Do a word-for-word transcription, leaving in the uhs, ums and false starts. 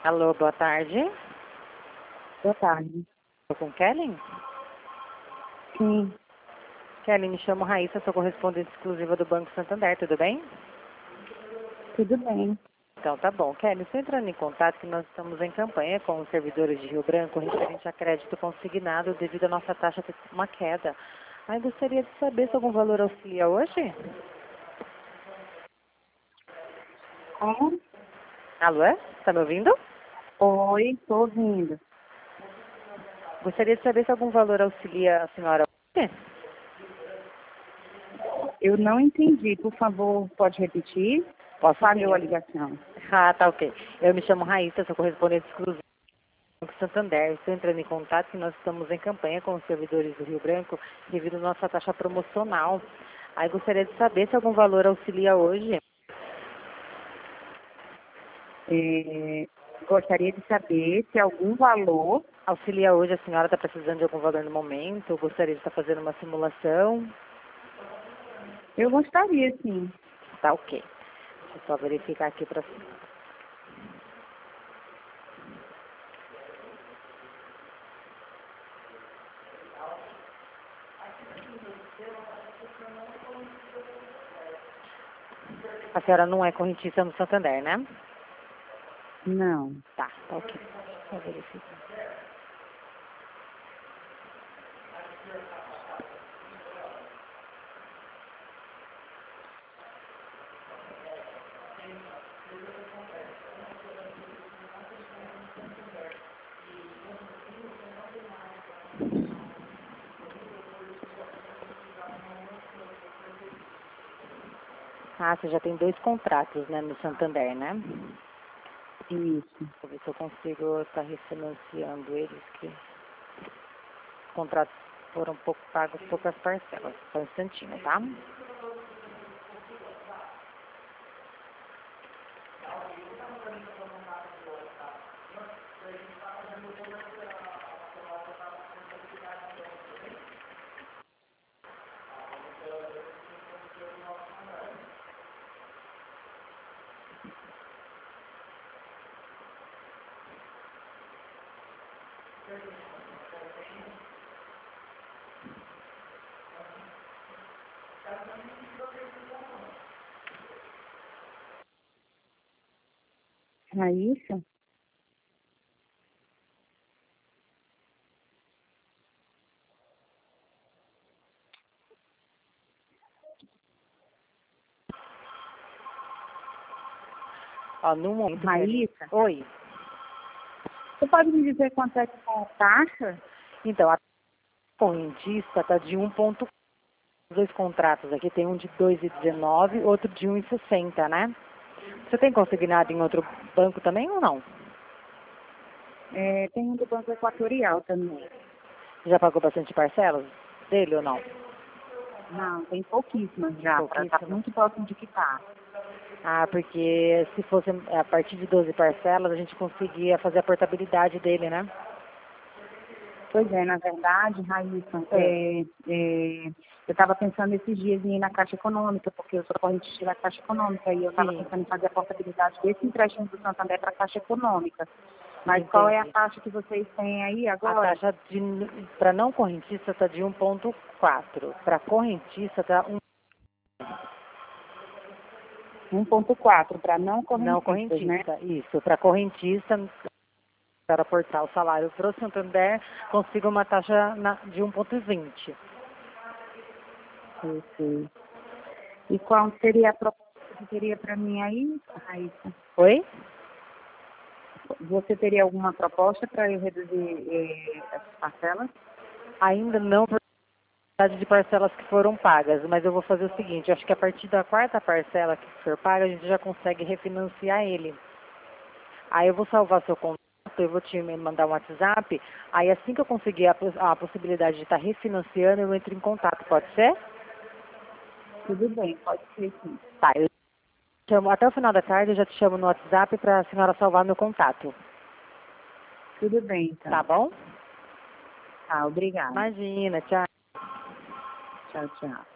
Alô, boa tarde. Boa tarde. Estou com Kellen? Sim, Kellen, me chamo Raíssa, sou correspondente exclusiva do Banco Santander, tudo bem? tudo bem. Então tá bom. Kellen, estou entrando em contato que nós estamos em campanha com os servidores de Rio Branco referente a crédito consignado devido à nossa taxa ter uma queda. Aí gostaria de saber se algum valor auxilia hoje? Como? Alô, está me ouvindo? Oi, estou ouvindo. Gostaria de saber se algum valor auxilia a senhora hoje? Eu não entendi. Por favor, pode repetir? Posso Falhou a sim. ligação. Ah, tá ok. Eu me chamo Raíssa, sou correspondente exclusiva do Banco Santander. Estou entrando em contato que nós estamos em campanha com os servidores do Rio Branco devido à nossa taxa promocional. Aí gostaria de saber se algum valor auxilia hoje. É, gostaria de saber se algum valor... Auxilia hoje, a senhora está precisando de algum valor no momento? Gostaria de estar fazendo uma simulação? Eu gostaria, sim. Tá ok. Deixa eu só verificar aqui para a senhora. A senhora não é correntista no Santander, né? Não. Tá, tá ok. Deixa eu só verificar. Ah, você já tem dois contratos, né, no Santander, né? Isso. Vou ver se eu consigo estar refinanciando eles, que os contratos foram pouco pagos, poucas parcelas. Só um instantinho, tá? Raíssa? Ó, no momento, Kelly. Raíssa? Oi. Você pode me dizer quanto é que é a taxa? Então, a correntista está de um ponto quatro. Os dois contratos aqui, tem um de dois vírgula dezenove, outro de um vírgula sessenta, né? Você tem consignado em outro banco também ou não? É, tem um do Banco Equatorial também. Já pagou bastante parcelas dele ou não? Não, tem pouquíssimas já. Está Pouquíssimo. muito próximo de quitar. Ah, porque se fosse a partir de doze parcelas, a gente conseguia fazer a portabilidade dele, né? Pois é, na verdade, Raíssa, É. é, é, eu estava pensando esses dias em ir na Caixa Econômica, porque eu sou correntista da Caixa Econômica, e eu estava Sim. pensando em fazer a portabilidade desse empréstimo do Santander para a Caixa Econômica. Mas qual é a Entendi. taxa que vocês têm aí A agora? taxa para não correntista está de um ponto quatro. Para correntista está um um ponto quatro para não não correntistas, né? correntista. Isso. Para correntista, para aportar o salário para o Santander, consiga uma taxa na- de um ponto vinte. Eu sei. E qual seria a proposta que teria para mim aí, Raíssa? Oi? Você teria alguma proposta para eu reduzir eh, essas parcelas? Ainda não por quantidade de parcelas que foram pagas, mas eu vou fazer o seguinte, acho que a partir da quarta parcela que for paga, a gente já consegue refinanciar ele. Aí eu vou salvar seu contato, eu vou te mandar um WhatsApp, aí assim que eu conseguir a, pos- a possibilidade de estar refinanciando, eu entro em contato, pode ser? Tudo bem, pode ser sim. Tá, eu te chamo, até o final da tarde eu já te chamo no WhatsApp para a senhora salvar meu contato, Tudo bem, tá então. bom? Tá, obrigada. Imagina, tchau. Tchau, tchau.